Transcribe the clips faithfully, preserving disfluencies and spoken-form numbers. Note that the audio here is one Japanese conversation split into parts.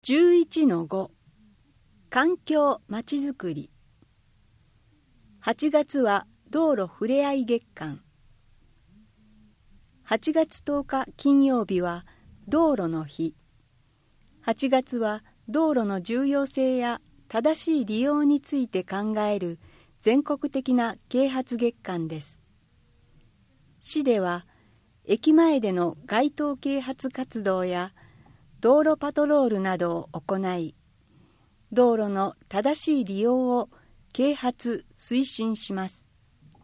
じゅういちのご 環境まちづくり。はちがつは道路ふれあい月間。はちがつとおか金曜日は道路の日。はちがつは道路の重要性や正しい利用について考える全国的な啓発月間です。市では駅前での街頭啓発活動や道路パトロールなどを行い、道路の正しい利用を啓発・推進します。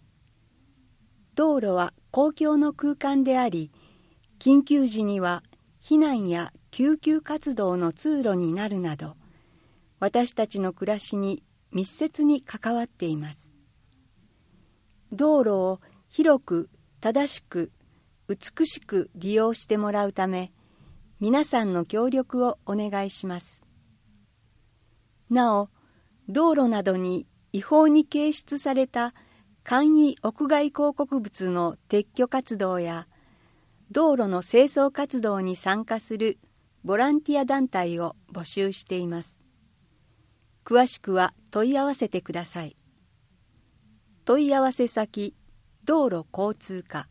道路は公共の空間であり、緊急時には避難や救急活動の通路になるなど、私たちの暮らしに密接に関わっています。道路を広く、正しく、美しく利用してもらうため、皆さんの協力をお願いします。なお、道路などに違法に掲出された簡易屋外広告物の撤去活動や、道路の清掃活動に参加するボランティア団体を募集しています。詳しくは問い合わせてください。問い合わせ先、道路交通課。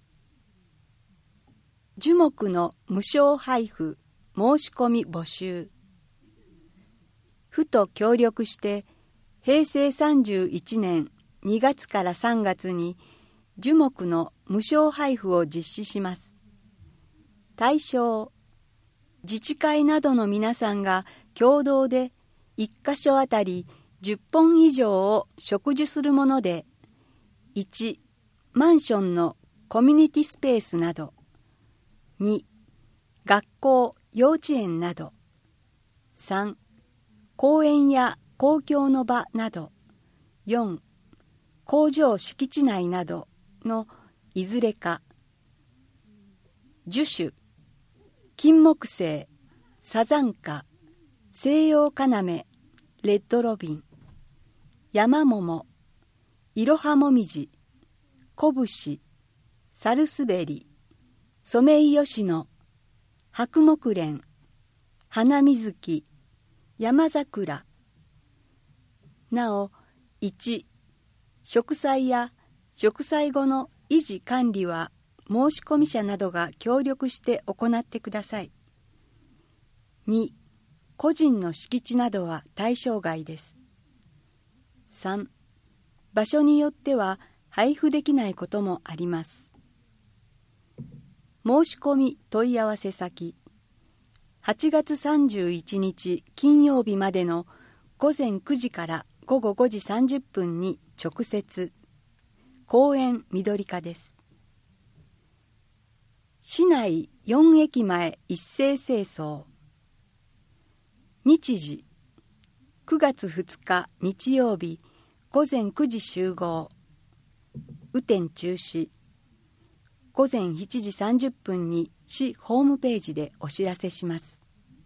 樹木の無償配布申し込み募集。府と協力してへいせいさんじゅういちねんにがつからさんがつに樹木の無償配布を実施します。対象、自治会などの皆さんが共同でいっかしょあたりじゅっぽん以上を植樹するもので、いち、マンションのコミュニティスペースなど、に、学校・幼稚園など、さん、公園や公共の場など、よん、工場敷地内などのいずれか、樹種、金木犀、サザンカ、西洋カナメ、レッドロビン、ヤマモモ、イロハモミジ、コブシ、サルスベリ、ソメイヨシノ、白木蓮、ハナミズキ、山桜。なお、いち、植栽や植栽後の維持管理は申込者などが協力して行ってください。に、個人の敷地などは対象外です。さん、場所によっては配布できないこともあります。申し込み問い合わせ先、はちがつさんじゅういちにち金曜日までのごぜんくじからごごごじさんじゅっぷんに直接、公園緑課です。市内よんえきまえ一斉清掃。日時、くがつふつか日曜日ごぜんくじ集合。雨天中止。ごぜんしちじさんじゅっぷんに市ホームページでお知らせします。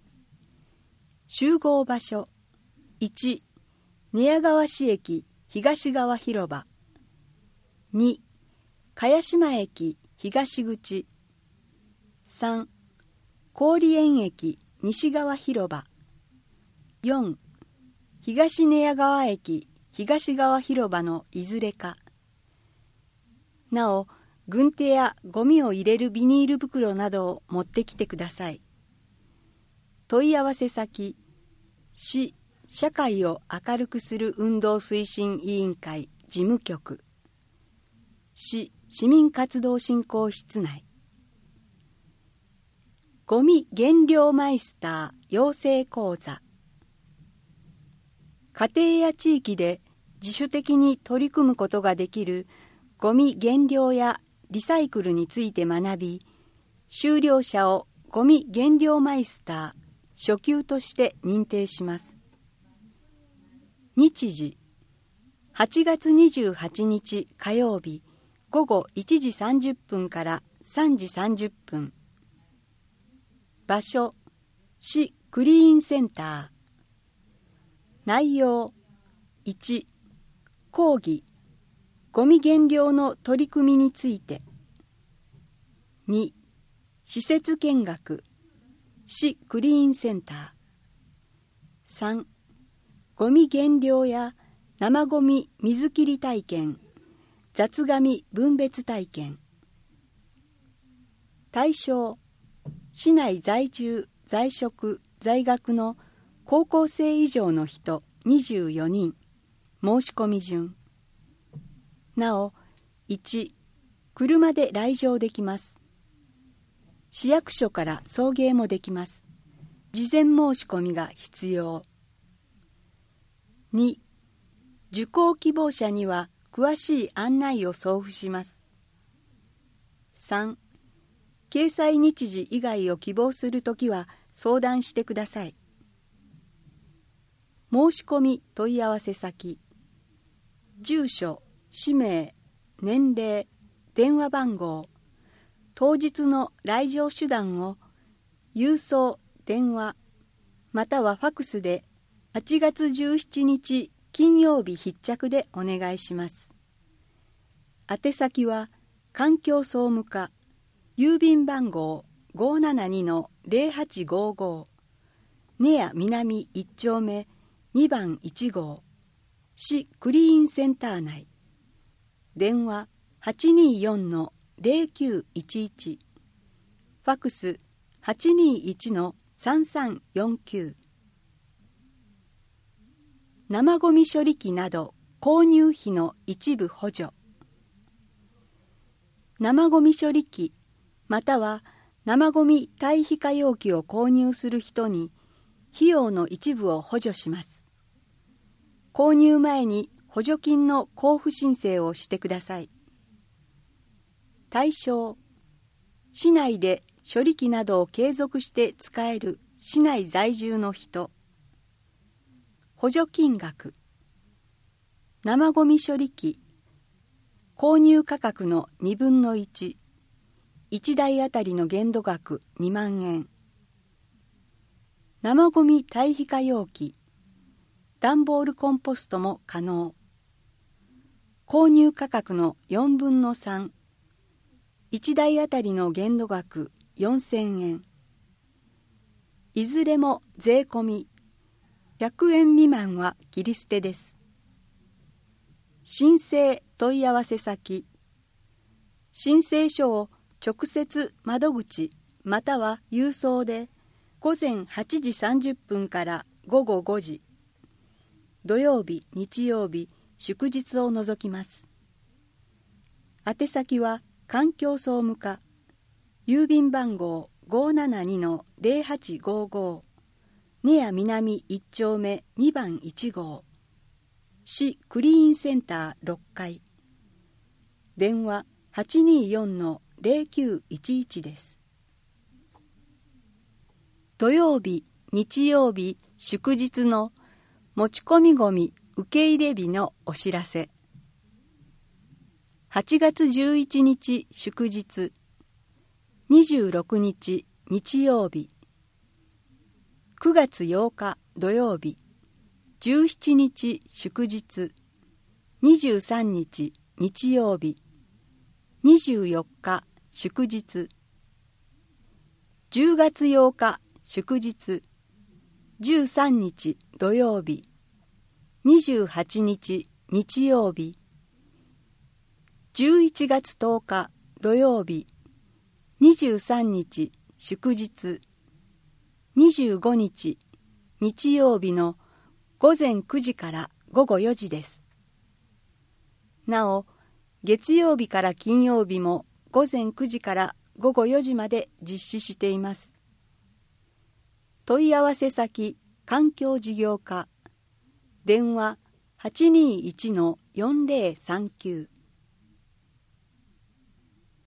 集合場所、いち、寝屋川市駅東側広場。に、茅島駅東口。さん、郡園駅西側広場。よん、東寝屋川駅東側広場のいずれか。なお、軍手やゴミを入れるビニール袋などを持ってきてください。問い合わせ先、市社会を明るくする運動推進委員会事務局、市市民活動振興室内。ゴミ減量マイスター養成講座。家庭や地域で自主的に取り組むことができるゴミ減量やリサイクルについて学び、修了者をゴミ減量マイスター初級として認定します。日時、はちがつにじゅうはちにち火曜日ごごいちじさんじゅっぷんからさんじさんじゅっぷん。場所、市クリーンセンター。内容、いち、講義、ゴミ減量の取り組みについて。に、施設見学、市クリーンセンター。 さん、ゴミ減量や生ゴミ水切り体験、雑紙分別体験。対象、市内在住、在職、在学の高校生以上の人にじゅうよにん。申し込み順。なお、いち、車で来場できます。市役所から送迎もできます。事前申し込みが必要。に、受講希望者には詳しい案内を送付します。さん、掲載日時以外を希望するときは相談してください。申し込み問い合わせ先、住所、氏名、年齢、電話番号、当日の来場手段を郵送、電話、またはファクスではちがつじゅうしちにち金曜日必着でお願いします。宛先は環境総務課、郵便番号 ごーななにのぜろはちごーごー、根谷南いっ丁目にばんいち号、市クリーンセンター内。電話 はちにーよんのぜろきゅういちいち、ファクス はちにーいちのさんさんよんきゅう。生ゴミ処理機など購入費の一部補助。生ゴミ処理機または生ゴミ堆肥化容器を購入する人に費用の一部を補助します。購入前に補助金の交付申請をしてください。対象、市内で処理機などを継続して使える市内在住の人。補助金額、生ゴミ処理機、購入価格のにぶんのいち、いちだいあたりの限度額にまんえん。生ゴミ堆肥化容器、段ボールコンポストも可能。購入価格のよんぶんのさん、いちだいあたりの限度額よんせんえん。いずれも税込み、ひゃくえん未満は切り捨てです。申請問い合わせ先、申請書を直接窓口または郵送でごぜんはちじさんじゅっぷんからごごごじ、土曜日、日曜日、祝日を除きます。宛先は環境総務課、郵便番号 ごーななにのぜろはちごーごー、根谷南いっ丁目にばんいち号、市クリーンセンターろっかい。電話 はちにーよんのぜろきゅういちいち です。土曜日、日曜日、祝日の持ち込みごみ受け入れ日のお知らせ。はちがつじゅういちにち祝日、にじゅうろくにち日曜日、くがつようか土曜日、じゅうしちにち祝日、にじゅうさんにち日曜日、にじゅうよっか祝日、じゅうがつようか祝日、じゅうさんにち土曜日、にじゅうはちにち日曜日、じゅういちがつとおか土曜日、にじゅうさんにち祝日、にじゅうごにち日曜日のごぜんくじからごごよじです。なお、月曜日から金曜日もごぜんくじからごごよじまで実施しています。問い合わせ先、環境事業課、電話 はちにーいちのよんぜろさんきゅう。